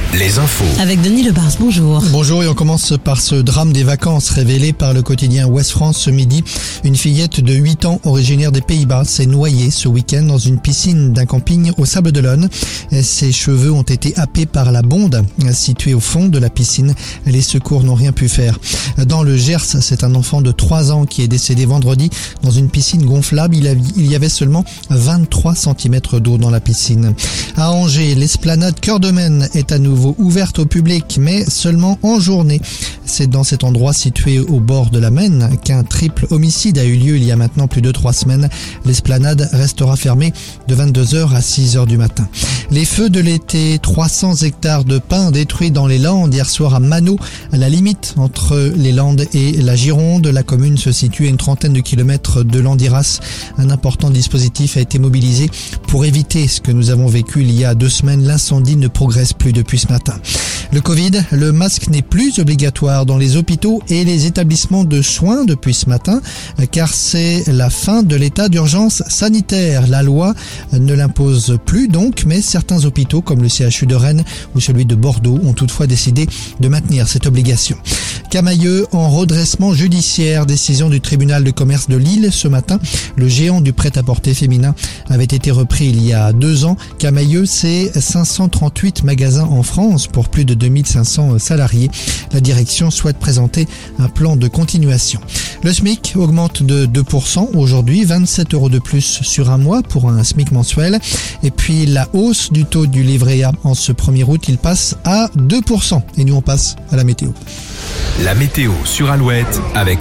les infos. Avec Denis Lebars, bonjour. Bonjour, et on commence par ce drame des vacances révélé par le quotidien Ouest France ce midi. Une fillette de 8 ans originaire des Pays-Bas s'est noyée ce week-end dans une piscine d'un camping au Sables-d'Olonne. Ses cheveux ont été happés par la bonde située au fond de la piscine. Les secours n'ont rien pu faire. Dans le Gers, c'est un enfant de 3 ans qui est décédé vendredi dans une piscine gonflable. Il y avait seulement 23 cm d'eau dans la piscine. À Angers, l'esplanade Cœur de Maine est à nouveau ouverte au public, mais seulement en journée. C'est dans cet endroit situé au bord de la Maine qu'un triple homicide a eu lieu il y a maintenant plus de 3 semaines. L'esplanade restera fermée de 22h à 6h du matin. Les feux de l'été, 300 hectares de pins détruits dans les Landes hier soir à Manot, à la limite entre les Landes et la Gironde. La commune se situe à une trentaine de kilomètres de Landiras. Un important dispositif a été mobilisé pour éviter ce que nous avons vécu il y a 2 semaines. L'incendie ne progresse plus depuis ce matin. Le Covid, le masque n'est plus obligatoire dans les hôpitaux et les établissements de soins depuis ce matin, car c'est la fin de l'état d'urgence sanitaire. La loi ne l'impose plus donc, mais certains hôpitaux comme le CHU de Rennes ou celui de Bordeaux ont toutefois décidé de maintenir cette obligation. Camaïeu en redressement judiciaire, décision du tribunal de commerce de Lille ce matin. Le géant du prêt-à-porter féminin avait été repris il y a 2 ans. Camaïeu, c'est 538 magasins en France pour plus de 2500 salariés. La direction souhaite présenter un plan de continuation. Le SMIC augmente de 2% aujourd'hui, 27 € de plus sur un mois pour un SMIC mensuel. Et puis la hausse du taux du livret A en ce 1er août, il passe à 2%. Et nous on passe à la météo. La météo sur Alouette avec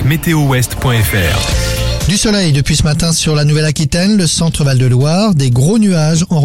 météowest.fr. Du soleil depuis ce matin sur la Nouvelle-Aquitaine, le centre Val-de-Loire, des gros nuages en